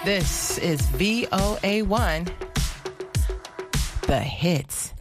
This is VOA1, The Hits.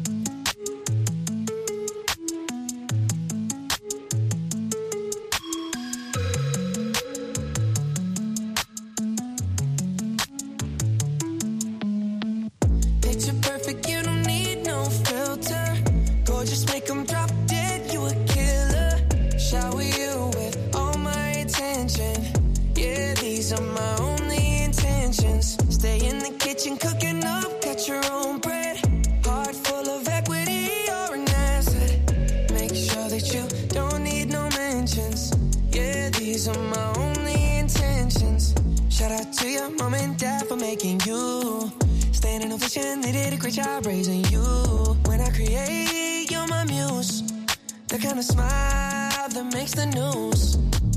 Picture perfect, you don't need no filter. Gorgeous, make them drop dead, you a killer. Shower you with all my attention. Yeah, these are my only intentions. Stay in the kitchen cooking up, got your own bread. Heart full of equity, you're an asset. Make sure that you don't need no mentions. Yeah, these are my only intentions. Shout out to your mom and dad for making you. Standing ovation, they did a great job raising you. When I create, you're my muse. The kind of smile that makes the news.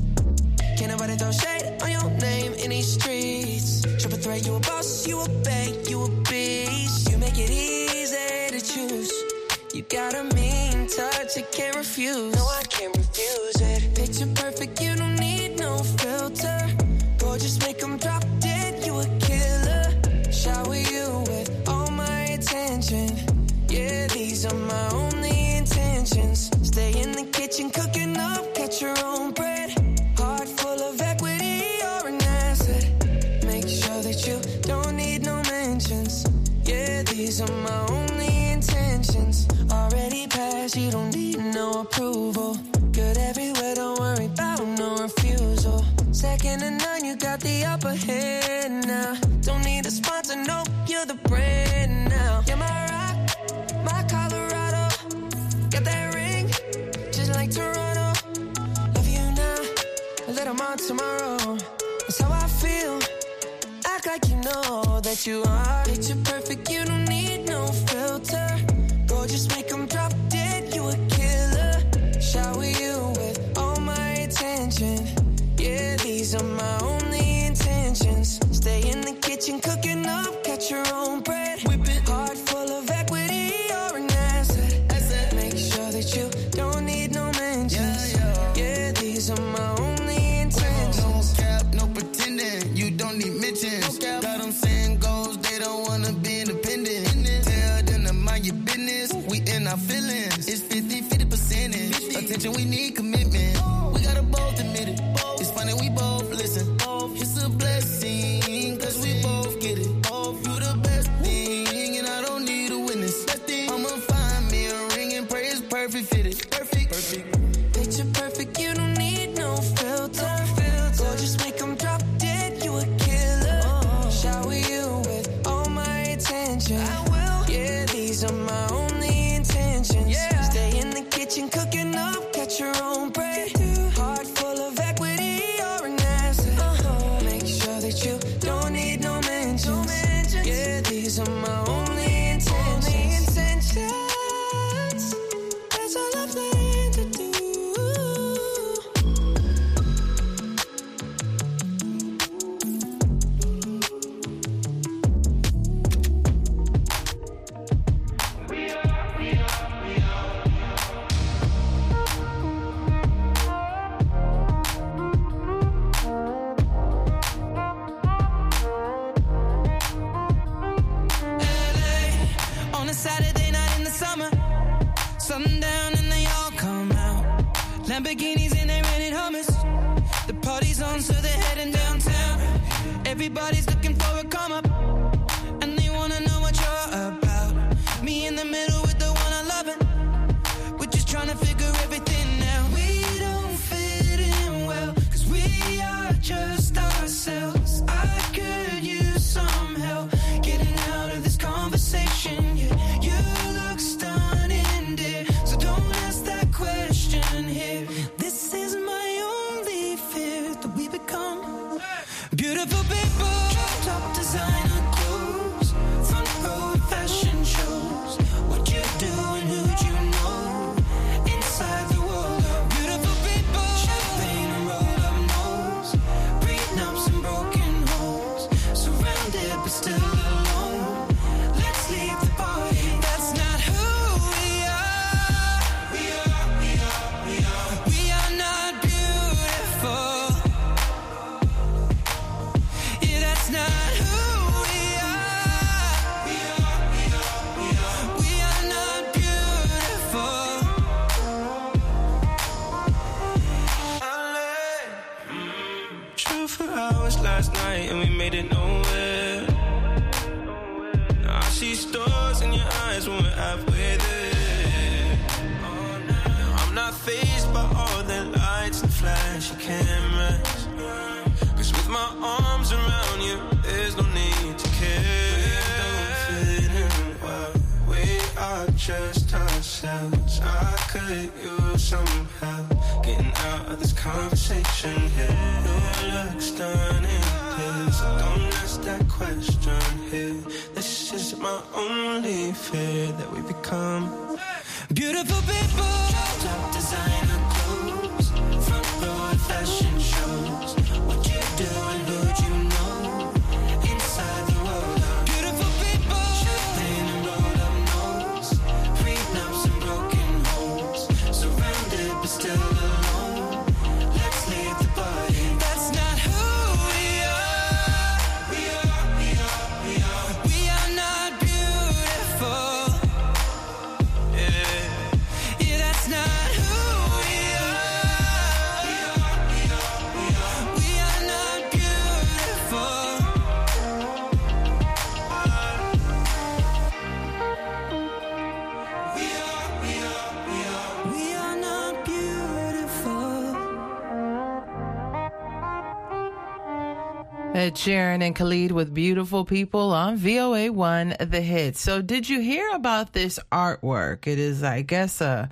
Can't nobody throw shade on your name in these streets. Triple threat, you a boss, you a bank, you a beast. You make it easy to choose. You got a mean touch, I can't refuse. No, I can't refuse it. Picture perfect, you don't need no filter. Gorgeous, make them drop dead, you a killer. Shower you with all my attention. Yeah, these are my only intentions. Stay in the kitchen cooking up, got your own bread. Heart full of equity, you're an asset. Make sure that you don't need no mentions. Yeah, these are my only intentions. Already passed, you don't need no approval. Good everywhere, don't worry about no refusal. Second to none, you got the upper hand now. Don't need a sponsor, no, you're the brand now. You're my rock, my Colorado. Got that ring, just like Toronto. Love you now, a little more tomorrow. That's how I feel. Act like you know that you are. Picture perfect, you don't need no filter. Gorgeous, make them drop dead, you a killer. Shower you with all my attention. Yeah, these are my only intentions. Stay in the kitchen cooking up, got your own bread. Whip it. Heart full of equity, you're an asset. Make sure that you don't need no mentions. Yeah, these are my only intentions. No cap, no pretending, you don't need mentions. Got them saying goals, they don't wanna be independent. Tell them to mind your business, we in our feelings. It's 50% percentage. Attention, we need commitment. We gotta both admit it. It's funny, we both listen. It's a blessing, cause we both get it. You the best thing, and I don't need a witness. I'ma find me a ring and pray it's perfect fitted. Perfect. Picture perfect, you don't need no filter. Gorgeous, make them drop dead, you a killer. Shower you with all my attention. I will. Yeah, these are my only intentions. Stay in the kitchen cooking up, get your own bread. Heart full of equity, you're an asset. Make sure that you don't need no mentions. Yeah, these are my only intentions. That's all I plan to do. On a Saturday night in the summer, sundown and they all come out. Lamborghinis and they rented Hummers. The party's on, so they're heading downtown. Everybody's looking for a come up, and they wanna know what you're about. Me in the middle with the one I love it. We're just trying to figure everything out. We don't fit in well, cause we are just ourselves. I could use some help getting out of this conversation. Yeah, you look stunning, dear, so don't ask that question here. This is my only fear, that we become beautiful people. Top designer clothes, front row fashion shows. What you do and who'd you know? Inside the world of beautiful people. Champagne and rolled up nose, prenups and broken homes. Surrounded but still alone. Let's leave the party. That's not who we are. We are not beautiful. for hours last night and we made it nowhere. Now I see stars in your eyes when we're halfway there. Now I'm not fazed by all the lights and flashy cameras, 'cause with my arms around you, there's no need to care. We don't fit in well, we are just ourselves. I could use some help getting out of this conversation here. Your looks done in here, so don't ask that question here. This is my only fear, that we become beautiful people. Top designer clothes, front row at fashion shows. What you do and who'd you know? Inside the world of beautiful people. Champagne and rolled up nose, prenups and broken homes. Surrounded but still alone. Let's leave the party. That's not who we are. We are not beautiful. Yeah, that's not who we are. We are not beautiful. We are not beautiful. Ed Sheeran and Khalid with Beautiful People on VOA1 The Hit. So did you hear about this artwork? It is, I guess, an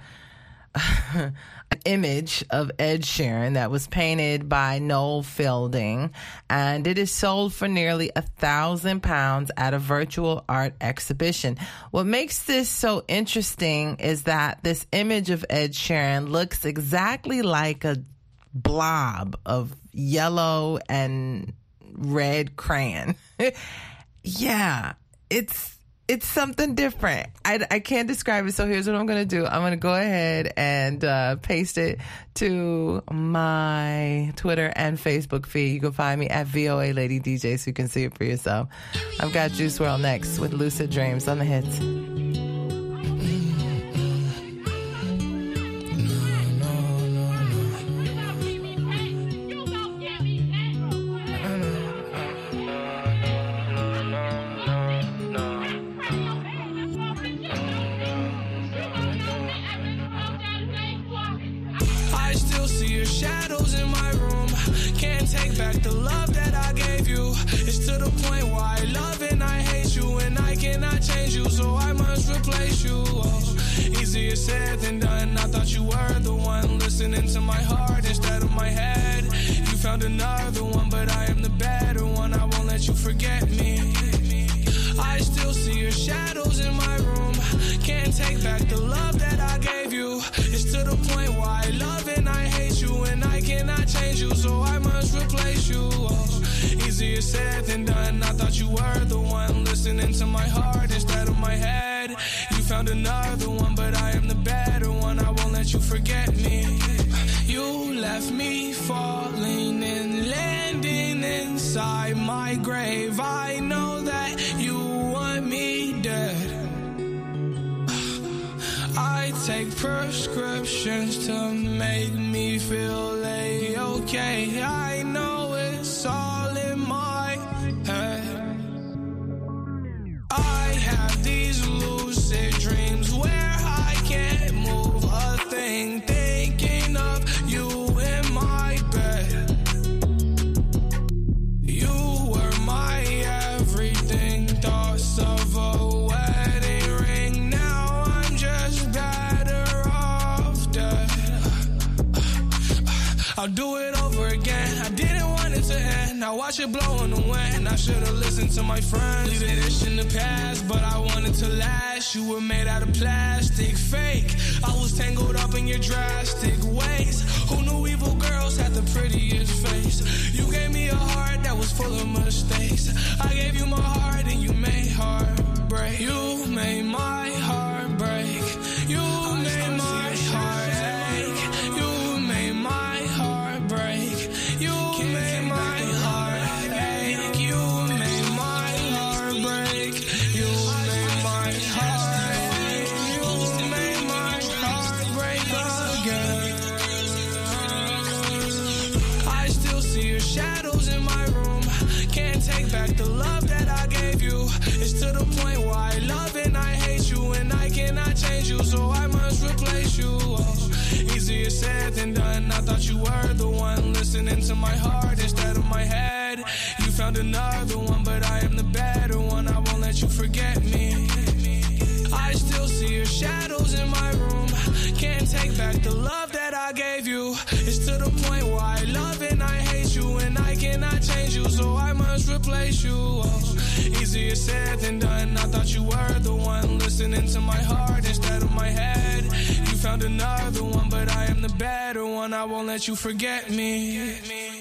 image of Ed Sheeran that was painted by Noel Fielding, and it is sold for nearly £1,000 at a virtual art exhibition. What makes this so interesting is that this image of Ed Sheeran looks exactly like a blob of yellow and red crayon. Yeah, it's something different. I can't describe it, so here's what I'm going to do. I'm going to go ahead and paste it to my Twitter and Facebook feed. You can find me at VOA Lady DJ so you can see it for yourself. I've got Juice WRLD next with Lucid Dreams on The Hits. I still see your shadows in my room. Can't take back the love that I gave you. It's to the point where I love and I hate you, and I cannot change you, so I must replace you. Oh, easier said than done. I thought you were the one listening to my heart instead of my head. You found another one, but I am the better one. I won't let you forget me. I still see your shadows in my room. Can't take back the love that I gave you. It's to the point where I love and I hate you, and I cannot change you, so I must replace you. Oh, easier said than done. I thought you were the one listening to my heart instead of my head. You found another one, but I am the better one. I won't let you forget me. You left me falling and landing inside my grave. I know that you want me dead. I take prescriptions to make me feel A-okay. I know it's all in my head. I have these lucid dreams where I can't move a thing, thinking of you in my bed. You were my everything, thoughts of a wedding ring. Now I'm just better off dead. I'll do it over again. I didn't want it to end. Now watch it blow in the wind. I should've listened to my friends. Leave this in the past, but I wanted to last. You were made out of plastic, fake. I was tangled up in your drastic ways. Who knew evil girls had the prettiest face? You gave me a heart that was full of mistakes. I gave you my heart and you made heartbreak. You made my heart break. You made my heart ache. You made my heart break. You made my heart ache. You made my heart break. You made my heart ache. You made my heart break again. I still see your shadows in Can't take back the love that I gave you. It's to the point where I love and I hate you, and I cannot change you, so I must replace you. Oh, easier said than done. I thought you were the one listening to my heart instead of my head. You found another one, but I am the better one. I won't let you forget me. I still see your shadows in my room. Can't take back the love that I gave you. It's to the point where I love and I hate you, and I cannot change you, so I must replace you. Oh, easier said than done. I thought you were the one listening to my heart instead of my head. You found another one, but I am the better one. I won't let you forget me.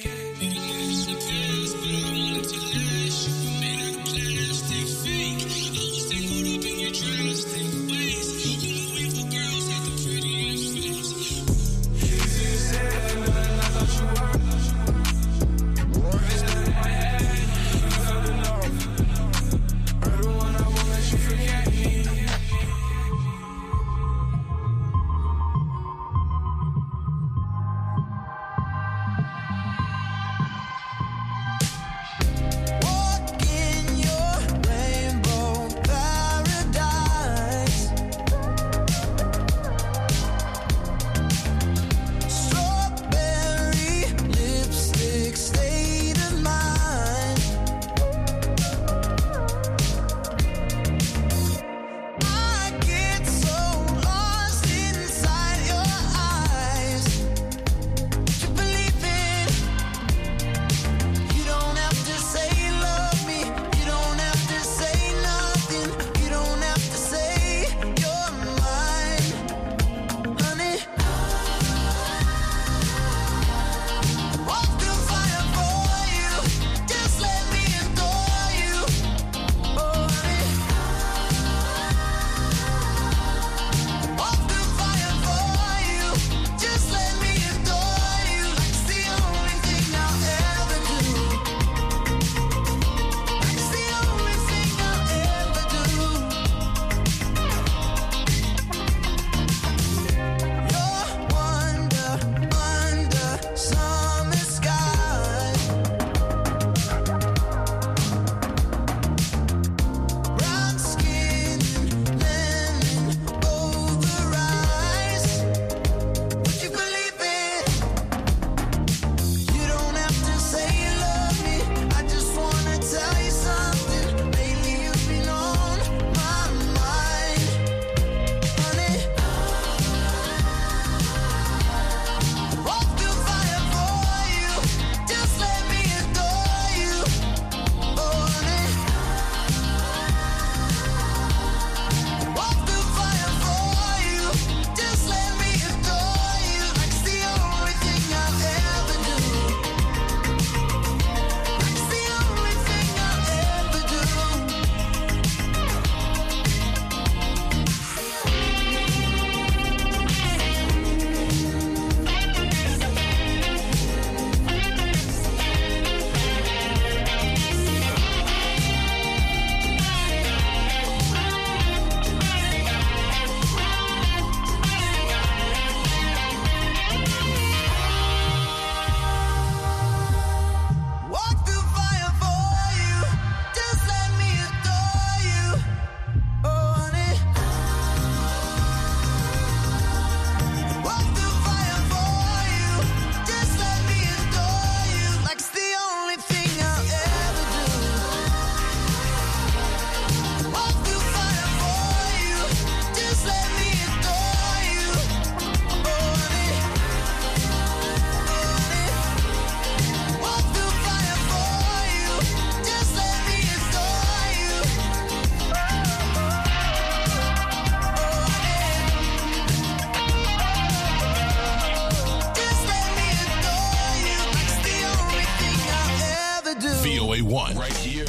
BOA1. Right here,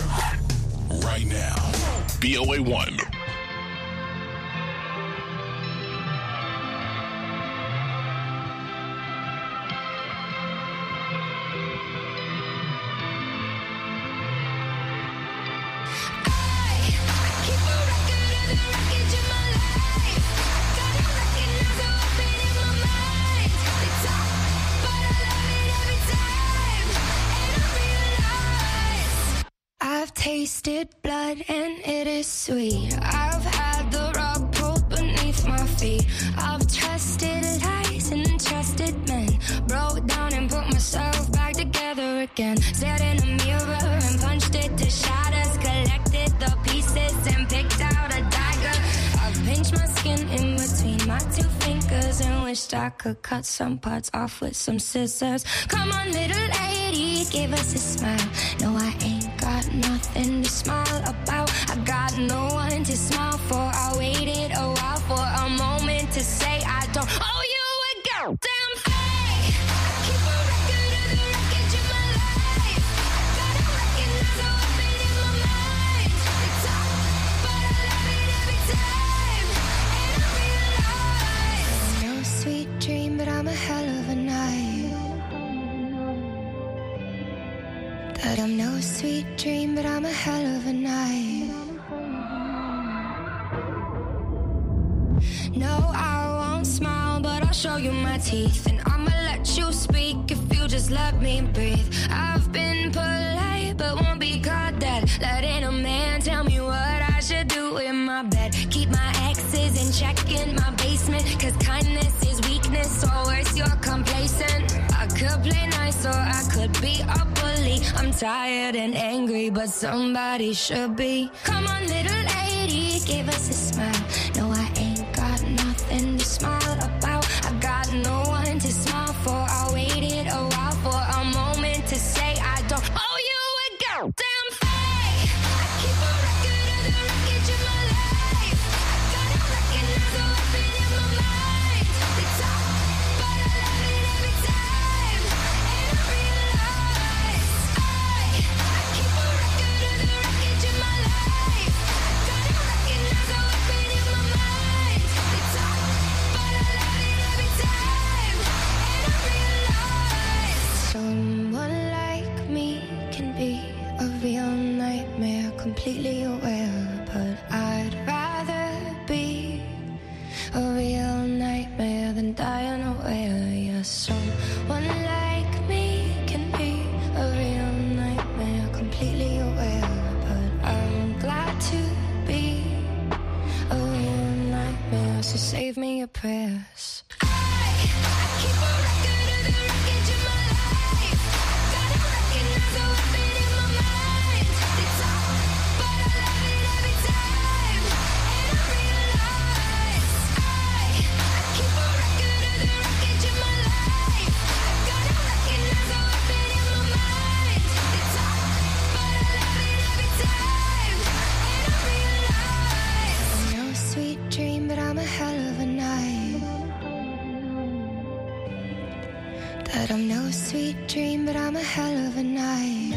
right now. BOA1. tasted blood and it is sweet. I've had the rug pulled beneath my feet. I've trusted lies and trusted men. Broke down and put myself back together again. Stared in a mirror and punched it to shatters. Collected the pieces and picked out a dagger. I've pinched my skin in between my two fingers and wished I could cut some parts off with some scissors. Come on, little lady, give us a smile. No, I ain't got nothing to smile about. I got no one to smile for. I waited a while for a moment to say I don't owe you a goddamn thing. I keep a record of the wreckage of my life. I gotta recognize how I've been in my mind. It's tough, but I love it every time. And I realize no sweet dream, but I'm a hell of a night. That I'm no sweet dream, but I'm a hell of a night. No, I won't smile, but I'll show you my teeth. And I'ma let you speak if you just let me breathe. I've been polite, but won't be caught dead. Letting a man tell me what I should do in my bed. Keep my exes in check in my basement. Cause kindness is weakness, or worse, you're complacent. I could play nice or I could be a bully. I'm tired and angry, but somebody should be. Come on, little lady, give us a smile. No, I ain't got nothing to smile about. I got no one to smile for. I waited a while for a moment to say I don't owe you a goddamn thing. I keep a record of the wreckage of my life. I gotta recognize how I've been in my mind. It's tough, but I love it every time. And I realize I keep a record of the wreckage of my life. I gotta recognize how I've been in my mind. It's tough, but I love it every time. And I realize someone like me can be a real nightmare, completely aware. But I'd rather be a real nightmare than die unaware. Yeah, someone like me can be a real nightmare, completely aware. But I'm glad to be a real nightmare, so save me your prayers. I keep a record of the wreckage of my life. Gotta recognize how I've been in my mind. It's tough, but I love it every time. And I realize I keep a record of the wreckage of my life. Gotta recognize how I've been in my mind. It's tough, but I love it every time. And I realize no sweet dream, but I'm a hell of a night. That I'm no sweet dream, but I'm a hell of a night.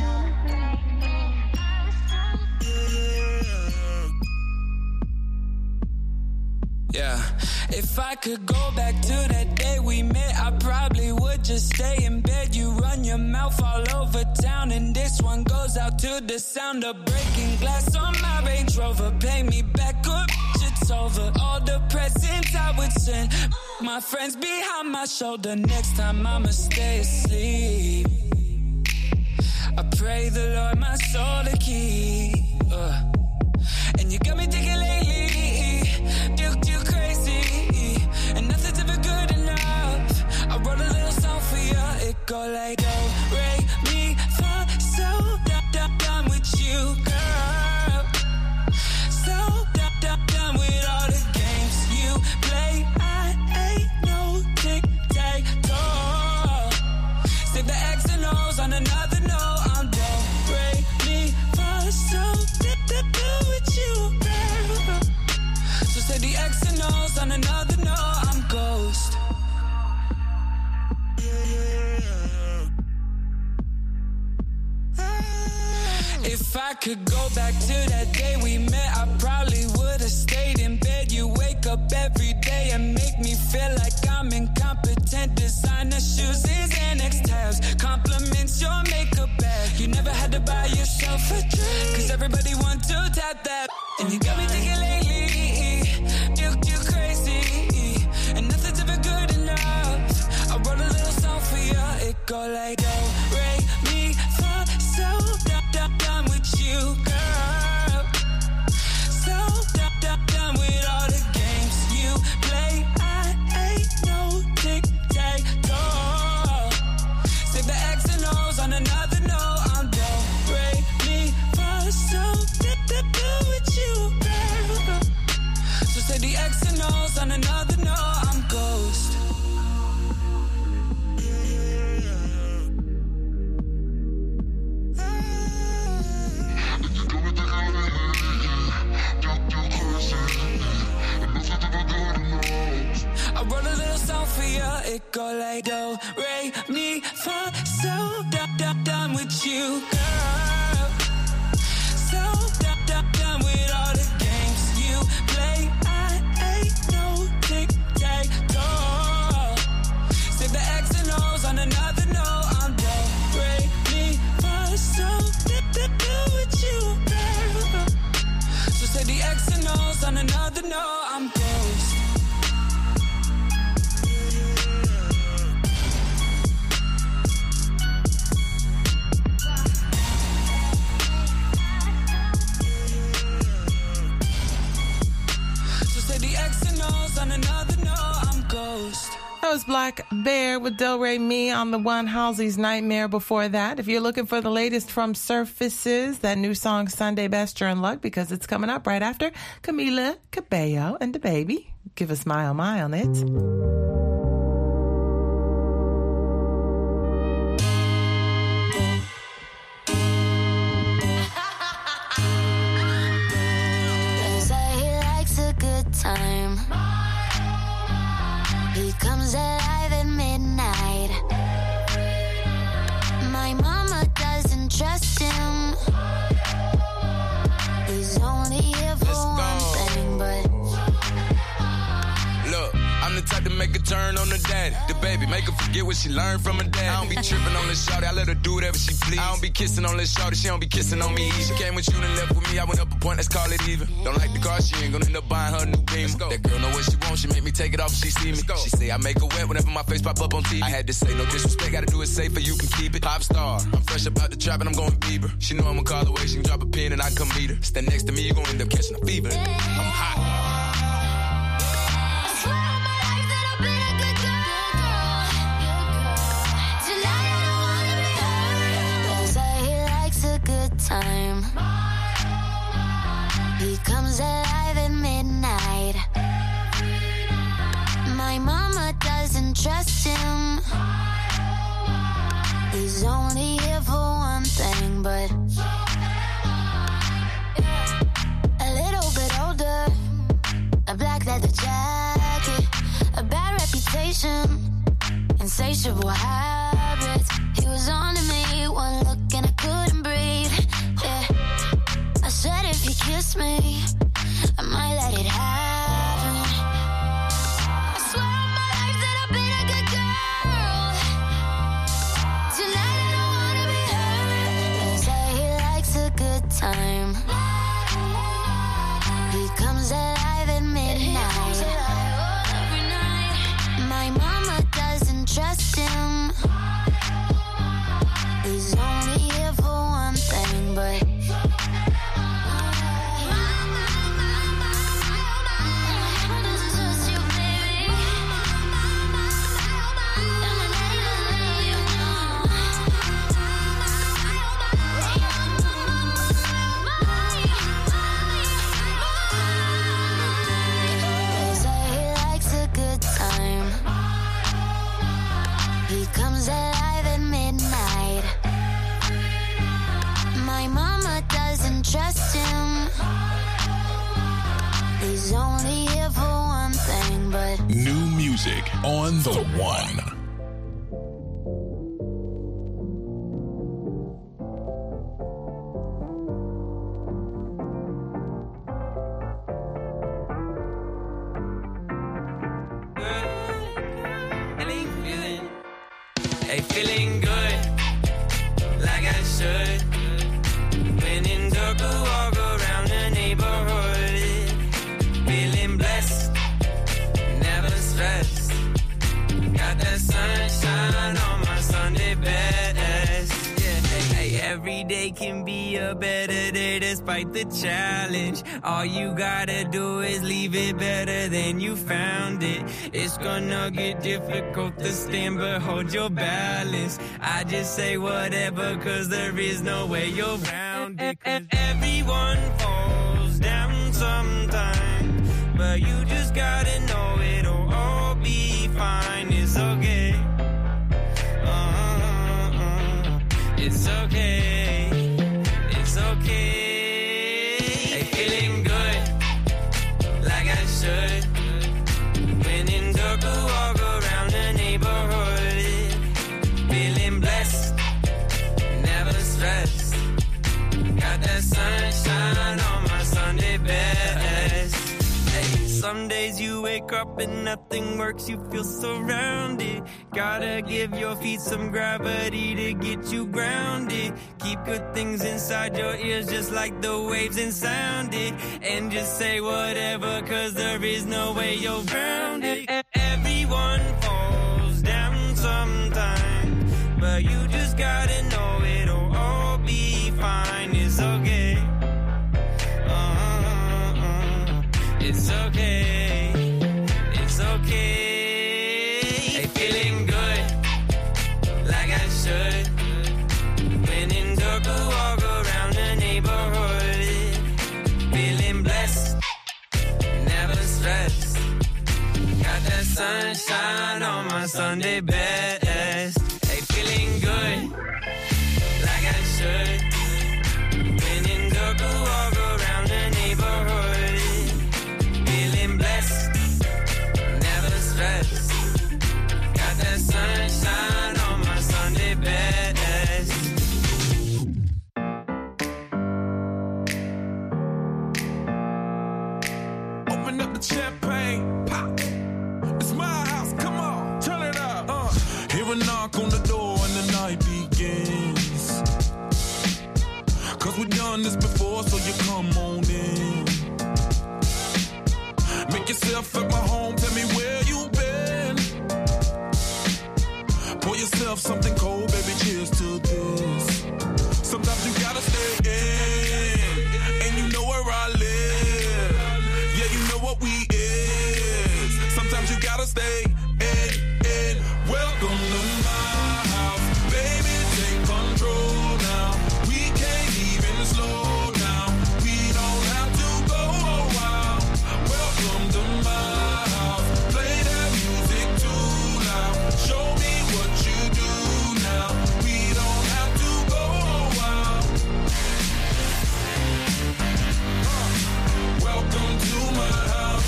Yeah, if I could go back to that day we met, I probably would just stay in bed. You run your mouth all over town, and this one goes out to the sound of breaking glass on my Range Rover. Pay me back or it's over. All the presents I would send my friends behind my shoulder. Next time I'ma stay asleep. I pray the Lord my soul to keep. And you got me thinking lately, you crazy, and nothing's ever good enough. I wrote a little song for you. It go like do, re, mi, fa, so done with you, girl. So done with all the games you play. I ain't no tic-tac-toe. Save the X and O's on another note. I'm do, re, mi, fa, so done with you, girl. So say the X and O's on another note. I'm ghost. If I could go back to that day we met, I probably would've stayed in bed. You wake up every day and make me feel like I'm incompetent. Designer shoes is Xanax tabs, compliments your makeup bag. You never had to buy yourself a drink, cause everybody want to tap that. And you got me thinking lately, you crazy, and nothing's ever good enough. I wrote a little song for you. It go like do, re, mi, fa, so done with you, girl. So done with all the games you play. I ain't no tic-tac-toe. Stick the X and O's on another note. I'm don't break me for so done with you, girl. So say the X and O's on another note. I'm ghost. I wrote a little song for you. It go like do, re, mi, fa. So done with you, girl. So done with all the games you play. I ain't no tic-tac-toe. Stick the X and O's on another note. I'm do, re, mi, fa. So done with you, girl. So say the X and O's on another note. I'm ghost. On another note, I'm ghost. That was Black Bear with Do Re Mi on the one. Halsey's Nightmare before that. If you're looking for the latest from Surfaces, that new song Sunday Best, you're in luck because it's coming up right after Camila Cabello and the baby. Give a smile, my on it. Time. He comes alive at midnight. My mama doesn't trust him. He's only here for one thing, but look, I'm the type to make a turn on the daddy. The baby, make her forget what she learned from her dad. I don't be tripping on this shawty, I let her do whatever she please. I don't be kissing on this shawty, she don't be kissing on me. She came with you and left with me, I went up a point, let's call it even. Don't like the car, she ain't gonna end up buying her a new beam. That girl know what she wants, she make me take it off if she see me. She say I make her wet whenever my face pop up on TV. I had to say no disrespect, gotta do it safer, you can keep it. Pop star, I'm fresh about the trap and I'm going Bieber. She know I'ma call away, she can drop a pin and I come meet her. Stand next to me, you gon' end up catching a fever. I'm hot. Time. He comes alive at midnight. My mama doesn't trust him. He's only here for one thing, but a little bit older, a black leather jacket, a bad reputation, insatiable habits. He was on to me, one look and I couldn't breathe. Yeah. I said if he kissed me, I might let it happen. I swear on my life that I've been a good girl. Tonight I don't wanna be hurt. They say he likes a good time. He comes alive at midnight. My mama doesn't trust him. He's only here for one thing, but they say he likes a good time. He comes alive at midnight. My mama doesn't trust him. He's only here for one thing, but new music on the one. Hey, feeling good, like I should. When in dark, walk around the neighborhood. Feeling blessed, never stressed. Got that Every day can be a better day despite the challenge. All you gotta do is leave it better than you found it. It's gonna get difficult to stand, but hold your balance. I just say whatever, cause there is no way you're around it. Everyone falls down sometime, but you just gotta know it'll all be fine. It's okay. It's okay. It's okay. Hey, feeling good, like I should. When in dark, walk around the neighborhood. Feeling blessed, never stressed. Got that sunshine on my Sunday best. Hey, some days you wake up and nothing works, you feel surrounded. Gotta give your feet some gravity to get you grounded. Keep good things inside your ears just like the waves and sound it. And just say whatever, cause there is no way you're around it. Everyone falls down sometime, but you just gotta know it'll all be fine. It's okay. It's okay. It's okay. Hey, feeling good, like I should. When in dark, walk around the neighborhood. Feeling blessed, never stressed. Got that sunshine on my Sunday best. Hey, feeling good, like I should. When in dark, walk around the neighborhood. Feeling blessed, never stressed. Got that sunshine on my Sunday best. Open up the champagne, pop. It's my house, come on, turn it up. Hear a knock on the door and the night begins. Cause we've done this before, so you come on in. Make yourself at my home, tell me where you been. Pour yourself something cold, baby, cheers to this. Sometimes you gotta stay in, and you know where I live. Yeah, you know what we is. Sometimes you gotta stay in. Welcome to my house, baby, take control now. We can't even slow down. We don't have to go a while. Welcome to my house, play that music too loud. Show me what you do now. We don't have to go a while. Welcome to my house.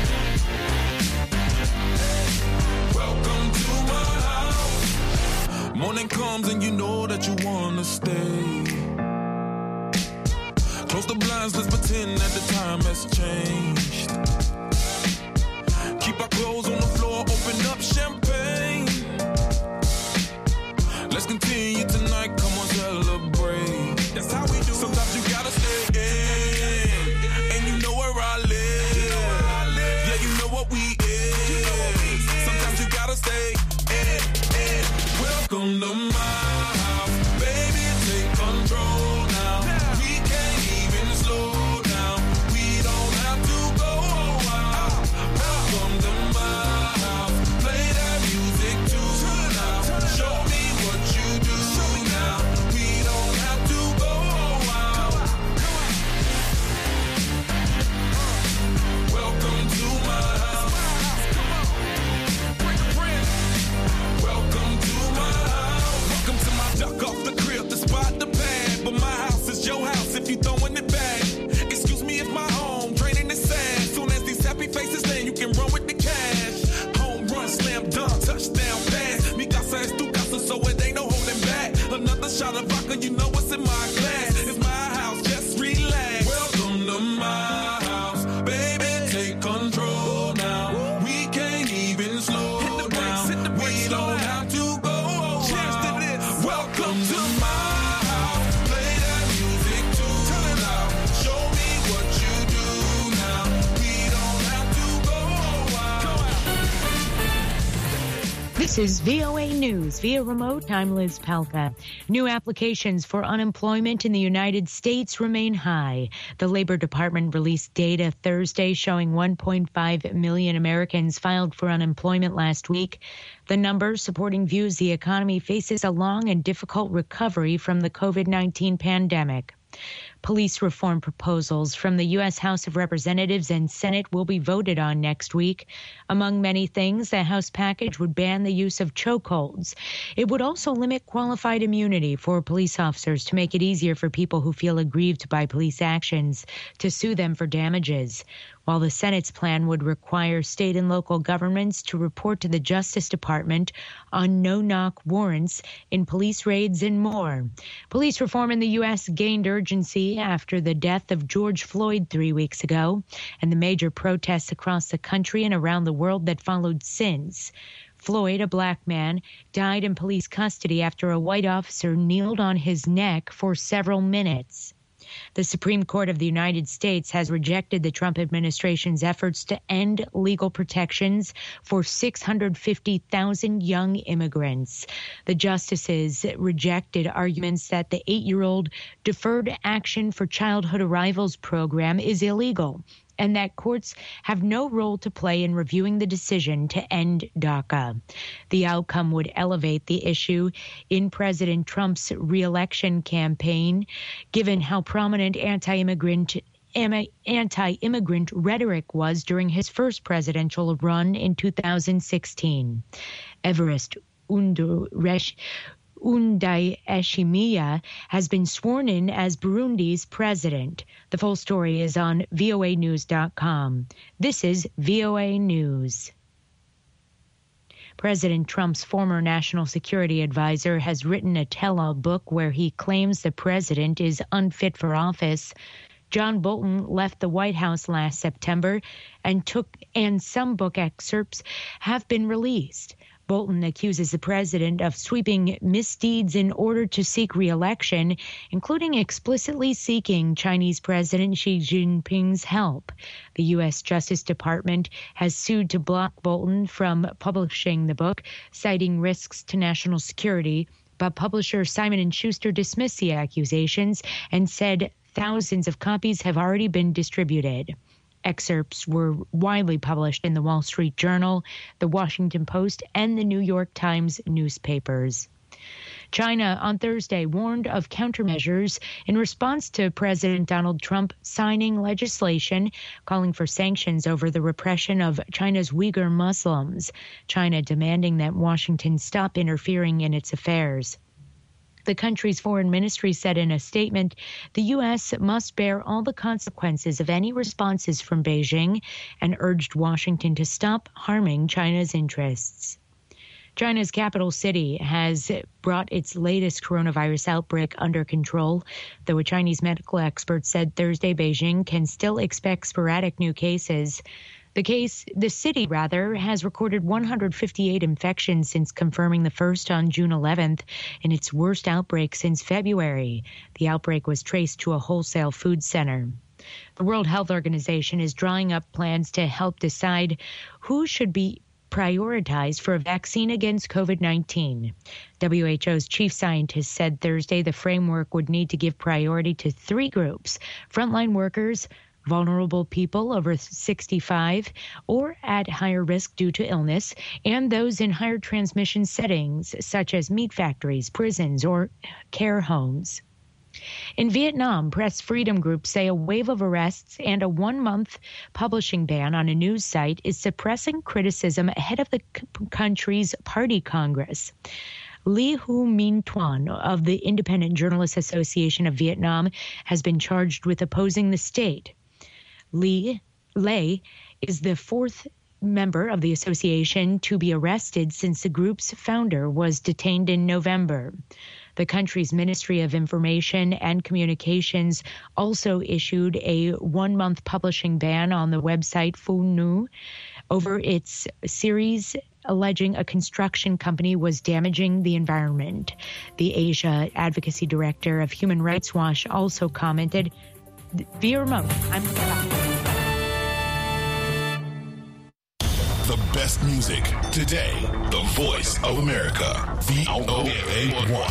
Welcome to my house. Morning comes and you know that you wanna stay. Close the blinds, let's pretend that the time has changed. Keep our clothes on the floor, open up champagne. Let's continue tonight, come on, celebrate. That's how we do. Sometimes you gotta stay in, and you know where I live. Yeah, you know what we is. Sometimes you gotta stay in. Welcome to my house, baby, take control now. We can't even slow down. We don't have to go a while. Welcome to my house, play that music too loud. Show me what you do now. We don't have to go a while. Welcome to my house. Welcome to my house. Welcome to my duck off the crib, the spot, the pad. But my house is your house if you throwing it back. Excuse me if my home draining the sand. Soon as these happy faces land, you can run with the cash. Home run, slam dunk, touchdown pass. Mi casa es tu casa, so it ain't no holding back. Another shot of vodka, you know what's in my glass. It's my house, just relax. Welcome to my house, baby, take control now. We can't even slow down. We don't have to go. Cheers to this. Welcome to my house. Play that music too loud. Show me what you do now. We don't have to go a while. This This is VOA News. Via remote, I'm Liz Pelka. New applications for unemployment in the United States remain high. The Labor Department released data Thursday showing 1.5 million Americans filed for unemployment last week. The number supporting views the economy faces a long and difficult recovery from the COVID-19 pandemic. Police reform proposals from the U.S. House of Representatives and Senate will be voted on next week. Among many things, the House package would ban the use of chokeholds. It would also limit qualified immunity for police officers to make it easier for people who feel aggrieved by police actions to sue them for damages, while the Senate's plan would require state and local governments to report to the Justice Department on no-knock warrants in police raids and more. Police reform in the U.S. gained urgency after the death of George Floyd 3 weeks ago and the major protests across the country and around the world that followed since. Floyd, a black man, died in police custody after a white officer kneeled on his neck for several minutes. The Supreme Court of the United States has rejected the Trump administration's efforts to end legal protections for 650,000 young immigrants. The justices rejected arguments that the 8-year-old Deferred Action for Childhood Arrivals program is illegal, and that courts have no role to play in reviewing the decision to end DACA. The outcome would elevate the issue in President Trump's re-election campaign, given how prominent anti-immigrant rhetoric was during his first presidential run in 2016. Everest Ndayishimiye has been sworn in as Burundi's president. The full story is on voanews.com. This is VOA News. President Trump's former national security advisor has written a tell-all book where he claims the president is unfit for office. John Bolton left the White House last September and some book excerpts have been released. Bolton accuses the president of sweeping misdeeds in order to seek re-election, including explicitly seeking Chinese President Xi Jinping's help. The U.S. Justice Department has sued to block Bolton from publishing the book, citing risks to national security, but publisher Simon & Schuster dismissed the accusations and said thousands of copies have already been distributed. Excerpts were widely published in the Wall Street Journal, the Washington Post, and the New York Times newspapers. China on Thursday warned of countermeasures in response to President Donald Trump signing legislation calling for sanctions over the repression of China's Uyghur Muslims, China demanding that Washington stop interfering in its affairs. The country's foreign ministry said in a statement, the U.S. must bear all the consequences of any responses from Beijing and urged Washington to stop harming China's interests. China's capital city has brought its latest coronavirus outbreak under control, though a Chinese medical expert said Thursday Beijing can still expect sporadic new cases. The city has recorded 158 infections since confirming the first on June 11th in its worst outbreak since February. The outbreak was traced to a wholesale food center. The World Health Organization is drawing up plans to help decide who should be prioritized for a vaccine against COVID-19. WHO's chief scientist said Thursday the framework would need to give priority to 3 groups: frontline workers, vulnerable people over 65 or at higher risk due to illness, and those in higher transmission settings such as meat factories, prisons, or care homes. In Vietnam, press freedom groups say a wave of arrests and a 1-month publishing ban on a news site is suppressing criticism ahead of the country's party congress. Lee Hu Minh Tuan of the Independent Journalists Association of Vietnam has been charged with opposing the state. Lei is the 4th member of the association to be arrested since the group's founder was detained in November. The country's Ministry of Information and Communications also issued a 1-month publishing ban on the website Phu Nu over its series alleging a construction company was damaging the environment. The Asia Advocacy Director of Human Rights Watch also commented, via remote, I'm The best music today. The voice of America. VOA1.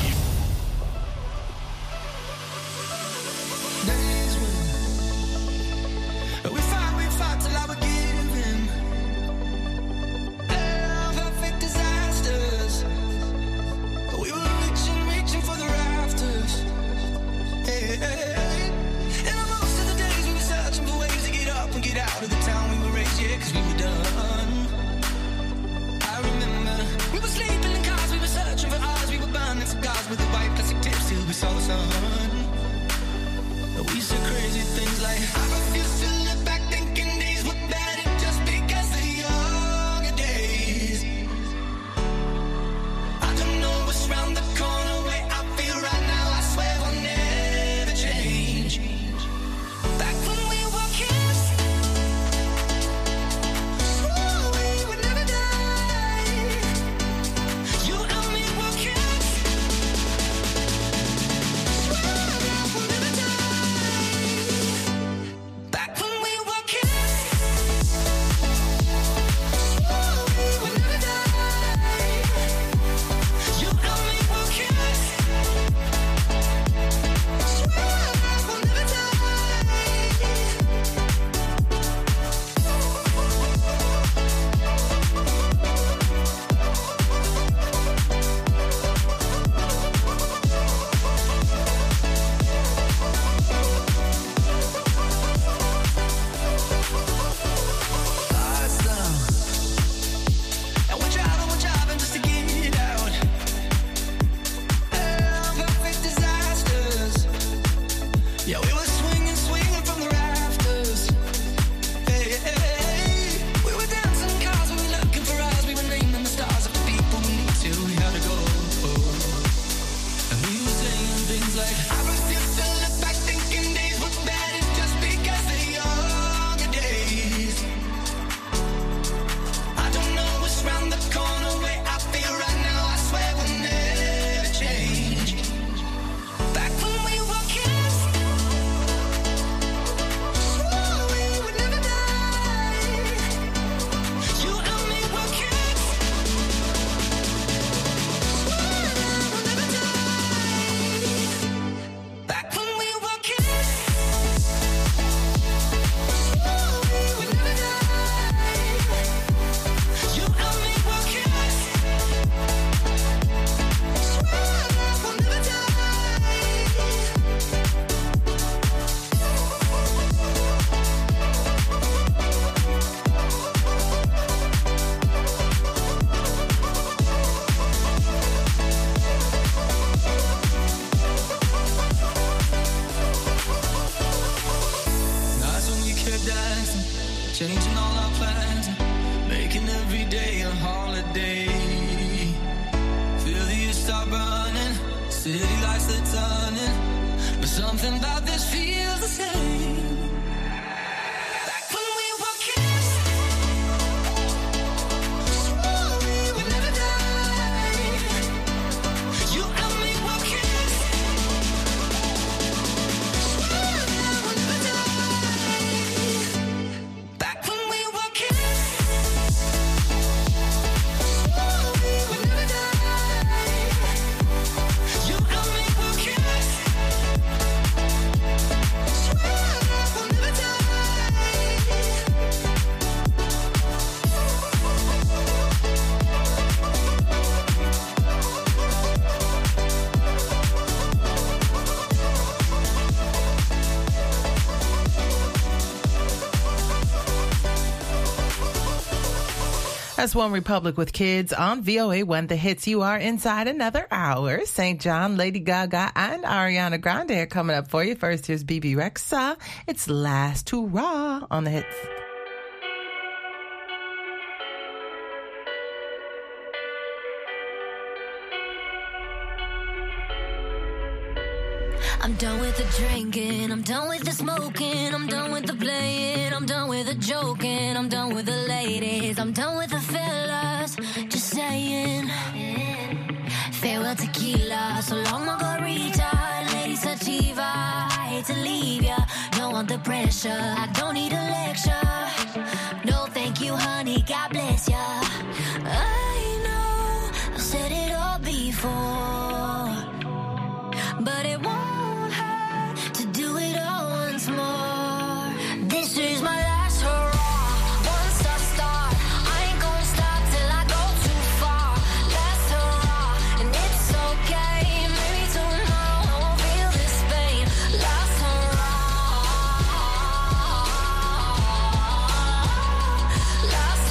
We fought till I would give in. Perfect disasters. We were reaching for the rafters. Hey, hey, hey. And most of the days we were searching for ways to get up and get out of the town we were raised, yeah, 'cause we were done. I remember we were sleeping in cars, we were searching for ours, we were burning cigars with the white plastic tips till we saw the sun. We said crazy things like, I refuse to look back thinking days were better just because the younger days. I don't know what's round the corner, way I feel right now, I swear will never change. Back when we were kids, swore we would never die. You and me were kids, swear we'll never die. Back when we were kids, swore we would never die. You and me were kids, swear we'll never die. Lights down, and we're driving just to get out. Perfect disasters. Yeah, we were swinging from the rafters. Hey, hey, hey. We were dancing in cars, we were looking for us, we were naming the stars of the people we need to. We had to go. And we were saying things like, I refuse to look back thinking days were better just because the younger days. I don't know what's round the corner, way I feel right now, I swear will never change. Back when we were kids, swore we would never die. You and me were kids, swear we'll never die. Back when we were kids, swore we would never die. You and me were kids, swear we'll never die. Nights when we kept dancing, changing all our plans, making every day a holiday. Feel the years start burning, city lights they're turning, but something about this feels the same. Back when we were kids, swore we would never die. You and me were kids, swear we'll never die. Back when we were kids, swore we would never die. You and me were kids, swear we'll never die. That's One Republic with Kids on VOA1 The Hits. You are inside another hour. St. John, Lady Gaga, and Ariana Grande are coming up for you. First, here's BB Rexa. It's Last Hurrah on The Hits. I'm done with the drinking, I'm done with the smoking, I'm done with the playing, I'm done with the joking, I'm done with the ladies, I'm done with the fellas, just saying. Farewell tequila, so long margarita, lady sativa, I hate to leave ya, don't want the pressure, I don't need a lecture. No thank you honey, God bless ya. but it won't hurt to do it all once more. This is my last hurrah. Once I start, I ain't gonna stop till I go too far. Last hurrah, and it's okay. Maybe tomorrow I won't feel this pain. Last hurrah, last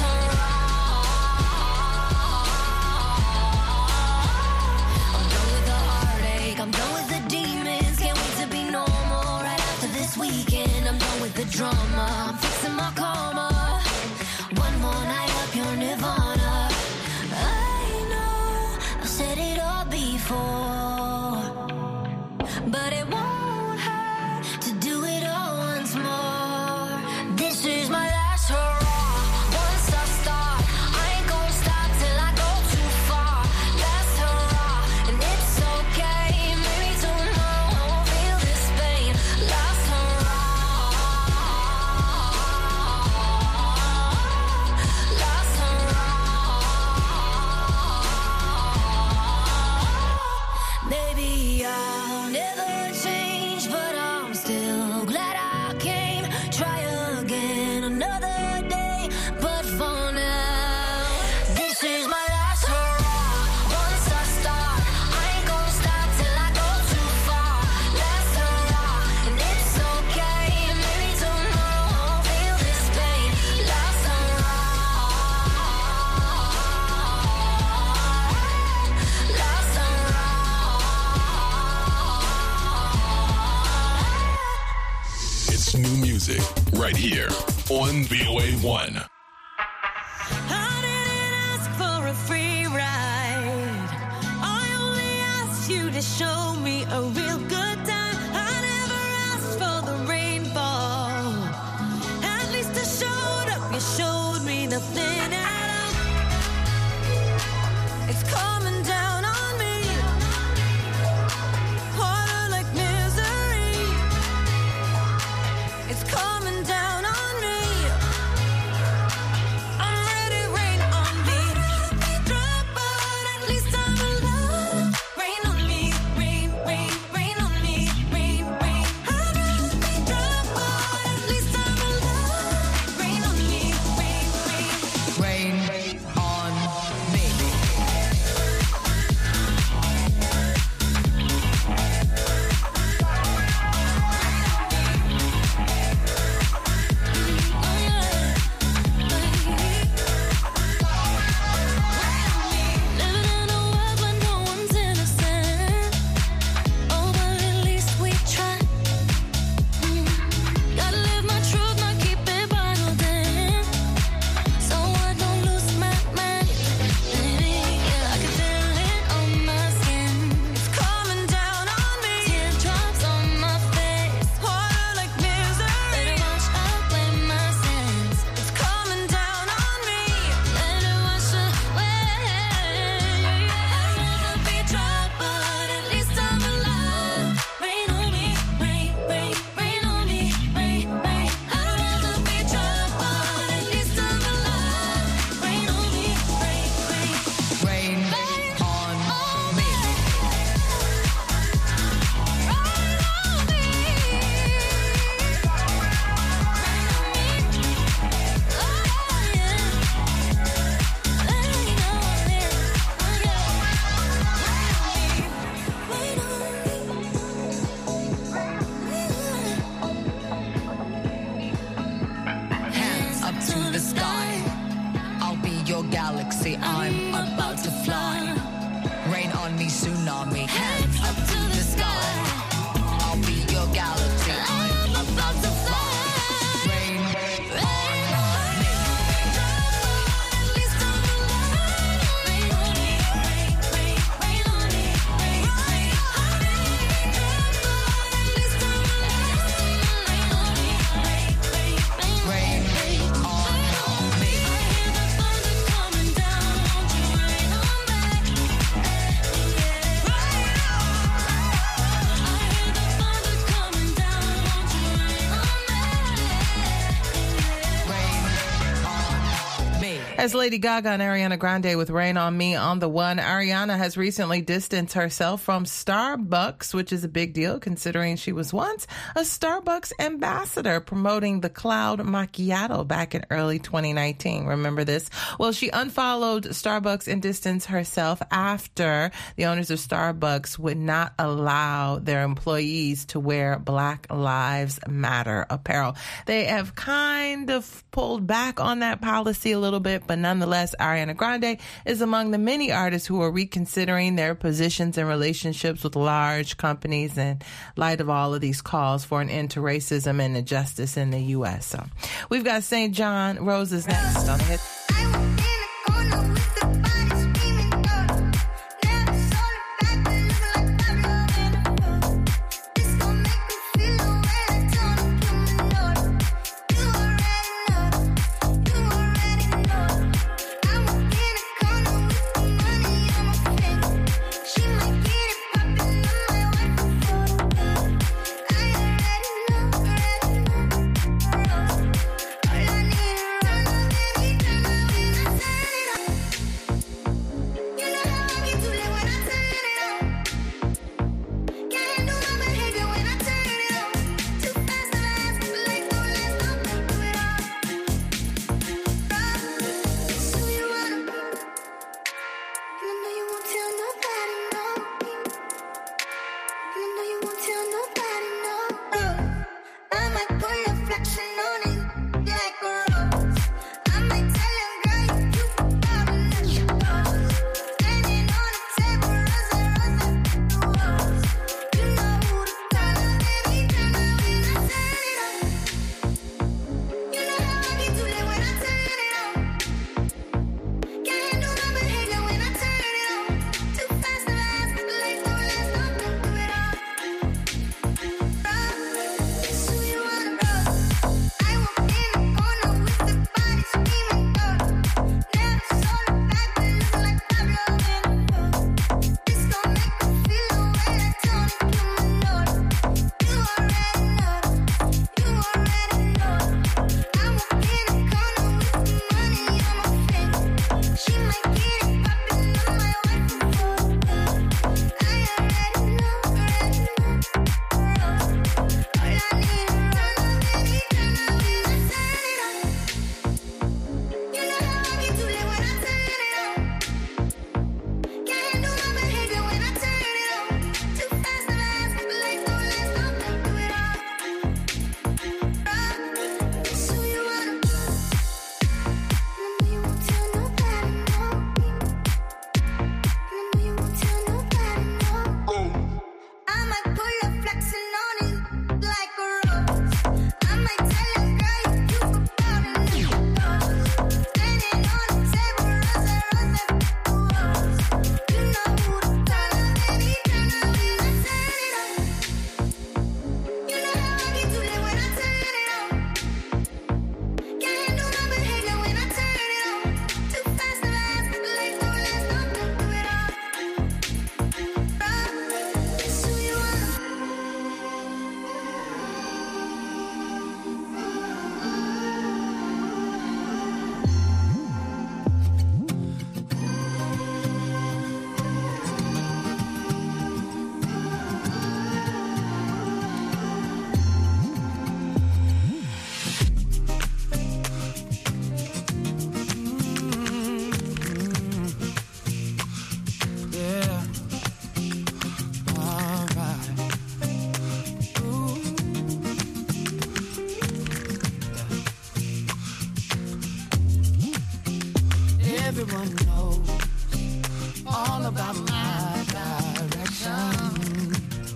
hurrah. I'm done with the heartache, I'm done with the demons. Can't wait to be normal right after this weekend. I'm done with the drama, I'm fixing my karma. One more night up your nirvana. I know I've said it all before, but it won't hurt to do it all once more. This is my last hurrah. Once I start, I ain't gonna stop till I go too far. Last hurrah, and it's okay. Maybe tomorrow I won't feel this pain. Last hurrah, last hurrah. Maybe I'll never change, but I'm still glad I came. Try again another day, but for now, this is my last hurrah. Once I start, I ain't gonna stop till I go too far. Last hurrah, and it's okay. Maybe tomorrow I won't feel this pain. Last hurrah, last hurrah. It's new music right here on VOA1. I didn't ask for a free ride. I only asked you to show me a real good time. I never asked for the rainfall. At least I showed up. You showed me nothing at all. It's coming down on me. Harder like misery. It's coming down on me. I'm ready, rain on me. Drop, but at least I'm alive. Rain on me, rain, rain, rain on me, rain, rain. I'd rather be drop, but at least I'm alive. Rain on me, rain, rain. Rain on me. Living in a world where no one's innocent. Oh, but at least we try. Gotta live my truth, not keep it bottled in. So I don't lose my mind. Yeah, I can feel it on my skin. It's coming down on me. Teardrops on my face. Harder like misery. Better watch out with my sins. It's coming down on me. Better watch away. I'd rather be dry, but at least I'm alive. Rain on me, rain, rain, rain on me, rain, rain. I'd rather be dry, but at least I'm alive. Rain on me, rain, rain. Rain on me. Hands up to the sky. I'll be your galaxy. I'm about to fly. Rain on me, tsunami. Hands up to the sky. I'll be your galaxy. I'm about to fly. Rain on me. At least I'm alive. Rain on me, rain, rain, rain on me, rain, rain. At least I'm alive. Rain on me, rain, rain, rain, Rain on me. I hear the thunder coming down. Won't you As Lady Gaga and Ariana Grande with Rain on Me on the One. Ariana has recently distanced herself from Starbucks, which is a big deal considering she was once a Starbucks ambassador promoting the Cloud Macchiato back in early 2019. Remember this? Well, she unfollowed Starbucks and distanced herself after the owners of Starbucks would not allow their employees to wear Black Lives Matter apparel. They have kind of pulled back on that policy a little bit, but nonetheless, Ariana Grande is among the many artists who are reconsidering their positions and relationships with large companies in light of all of these calls for an end to racism and injustice in the U.S. So we've got St. John Roses next on the hit. Everyone knows all about my direction.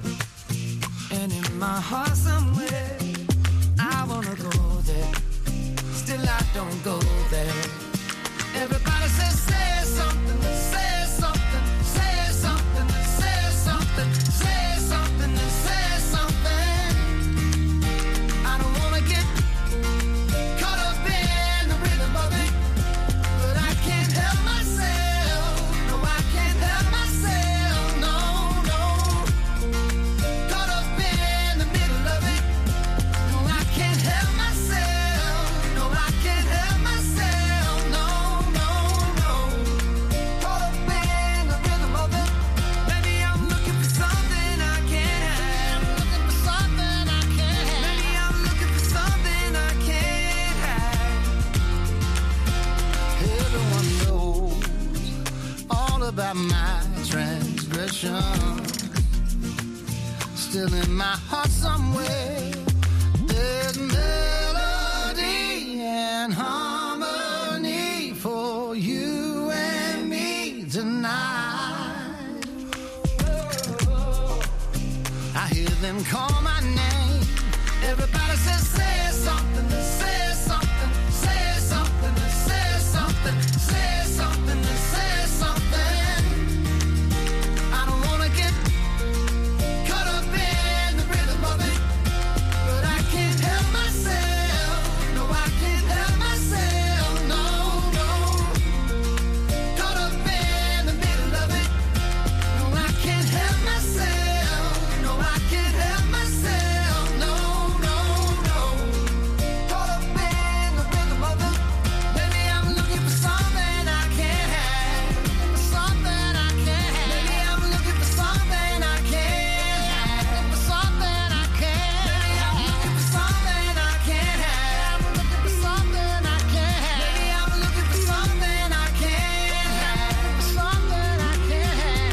And in my heart somewhere, I wanna go there. Still I don't go there. Everybody says, say something, say something, say something, say something, say something, say something. I don't wanna get caught up in the rhythm of it, but I can't help myself. No, I can't help myself. No, no. Caught up in the middle of it. No, I can't help myself. No, I can't help myself. No, no. still in my heart somewhere. There's melody and harmony for you and me tonight. I hear them call my name. Everybody says, say something, say something, say something, say something, say something, say something. I don't wanna get caught up in the rhythm of it, but I can't help myself. No, I can't help myself. No, no. Caught up in the middle of it. No, I can't help myself. No, I can't help myself. No, no, no. Caught up in the rhythm of it. Baby, I'm looking for something I can't have. Something I can't have. Baby, I'm looking for something I can't have. For something I can't have. I'm looking for something I can't have. I'm looking for something I can't have. Baby, I'm looking for something I can't have. For something I can't have.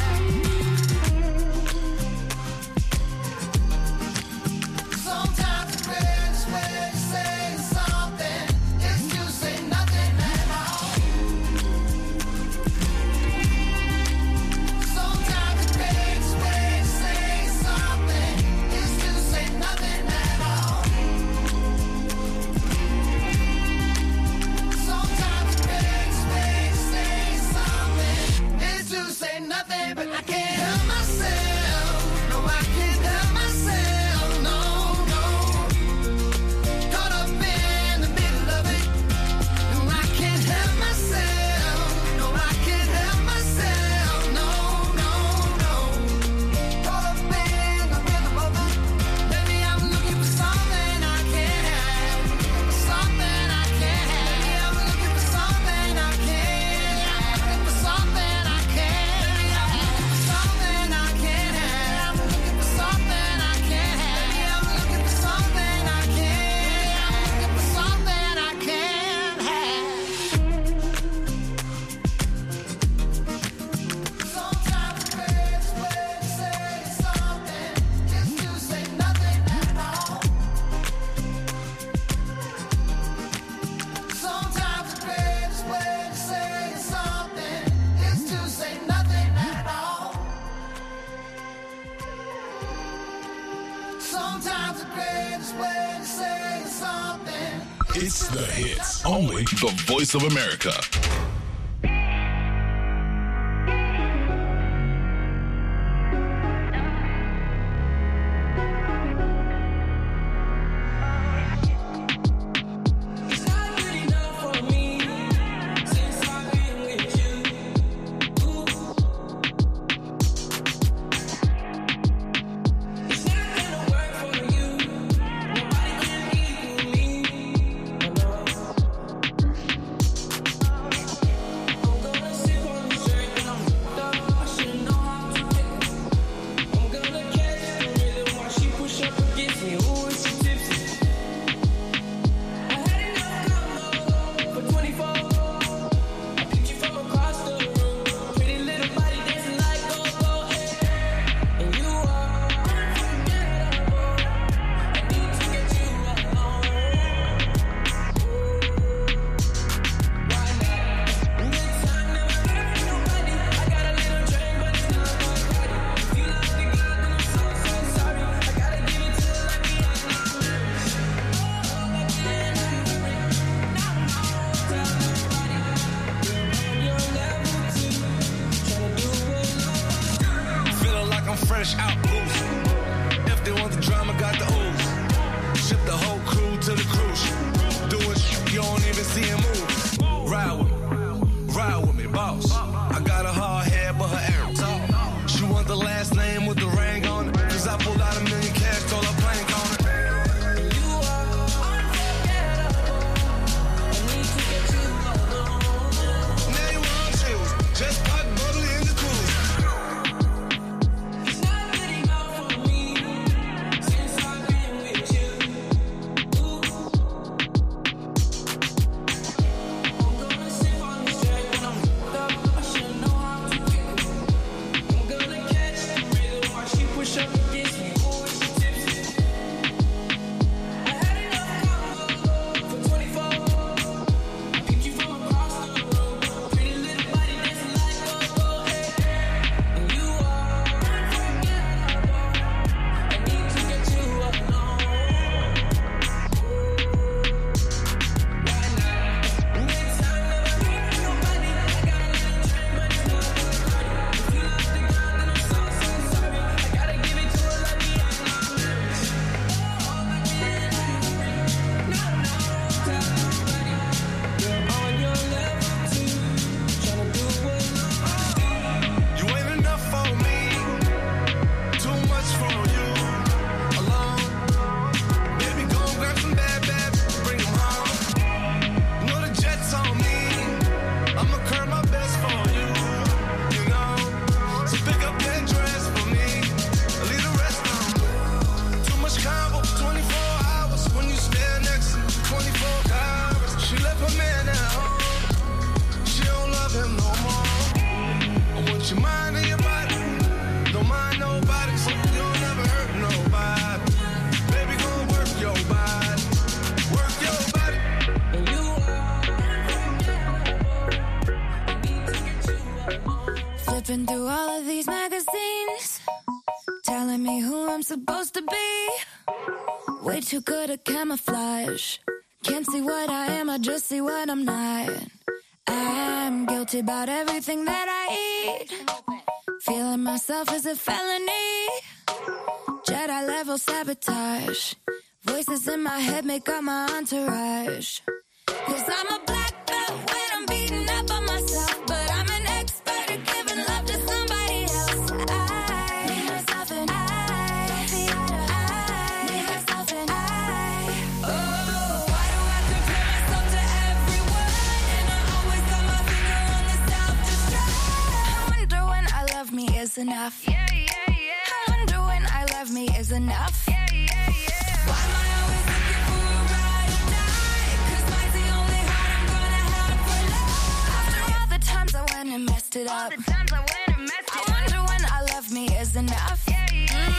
Sometimes the greatest way to say something is to say nothing at all. Sometimes the greatest way to say something is to say nothing at all. Sometimes the greatest way to say something is to say nothing, but I can't help myself. No, I can't help myself. No, no. Caught up in the middle of it. No, I can't help myself. No, I can't help myself. No, no, no. Caught up in the rhythm of it. Baby, I'm looking for something I can't have. Something I can't have. Baby, I'm looking for something I can't have. For something I can't have. Something I can't have. Looking for something I can't have. Baby, I'm looking for something I can't have. Looking for something I can't have. Sometimes the greatest way to say something is to say nothing at all. Sometimes the greatest way to say something is to say nothing at all. Sometimes the greatest way to say something. It's the hits. Only the Voice of America. It's not good enough for me since I've been with you. It's not gonna work for you. Nobody can equal me. to be. Way too good at camouflage. Can't see what I am, I just see what I'm not. I'm guilty about everything that I eat. Feeling myself is a felony. Jedi level sabotage. Voices in my head make up my entourage. 'Cause I'm a black belt when I'm beating up on myself. But I'm an expert at giving love to somebody else. I need myself and I need myself and I. Oh, why do I compare myself to everyone? And I always got my finger on the self-destruct. I wonder when I love me is enough. Yeah, yeah, yeah. I wonder when I love me is enough. Yeah, yeah, yeah. Why am I always looking for a ride or die? 'Cause mine's the only heart I'm gonna have for love. After all the times I went and messed it up. All the times I went and messed it up. I wonder when I love me is enough. Yeah, yeah,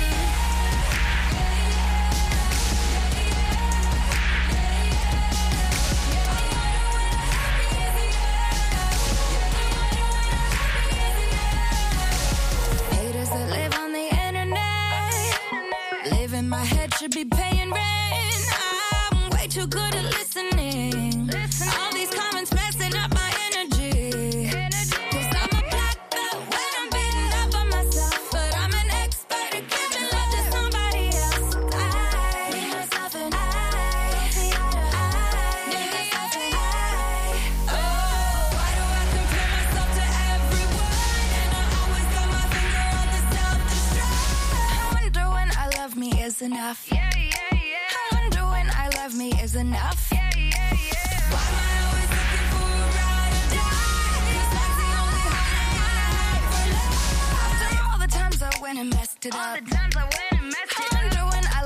haters that live on the internet, live in my head, should be paying rent. I'm way too good at listening. All these comments messing up my energy. 'Cause I'm a black belt when I'm beating up on myself. But I'm an expert at giving love to somebody else. I need myself and I need myself and I. Oh, why do I compare myself to everyone? And I always got my finger on the self-destruct. I wonder when I love me is enough. Yeah, yeah, yeah. I wonder when I love me is enough. Yeah, yeah, yeah. Why am I always looking for a ride or die? 'Cause that's the only heart I'm gonna have for love. After all the times I went and messed it up. All the times I went and messed it up. I wonder when I